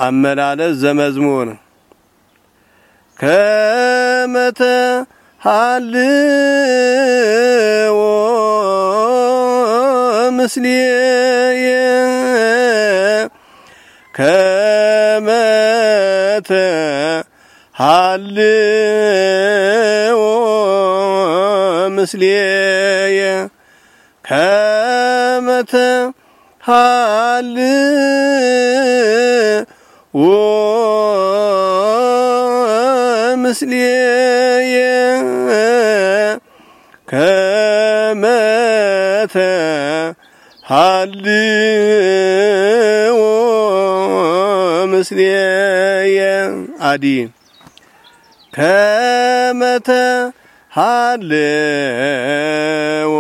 አመላለስ ዘመዝሙር ከመተ ሃልዎ ምስሌየ ከመተ ሃልዎ ምስሌየ ከመተ ሃልዎ ምስሌየ ከመተ ሃልዎ ምስሌየ አዲ ከመተ ሃልዎ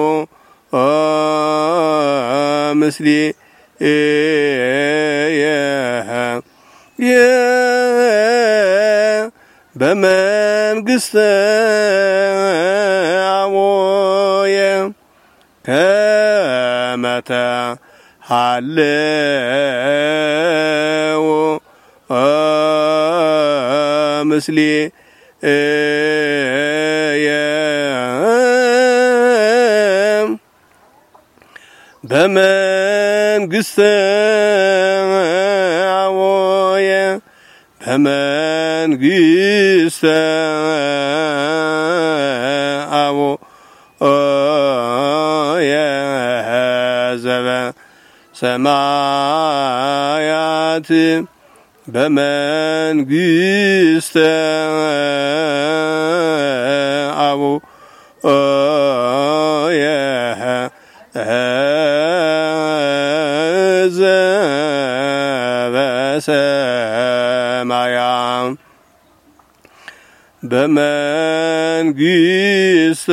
ምስሌየ በመንግሥተ አቡየ ከመተ ሃልዎ ምስሌየ በመንግሥተ አቡየ በመንግሥተ አቡየ ዘበሰማያት በመንግሥተ አቡየ ዘበሰማያት በመንግሥተ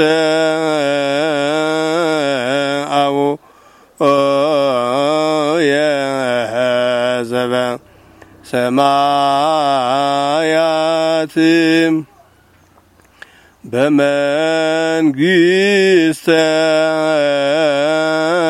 አቡየ ዘበሰማያት በመንግሥተ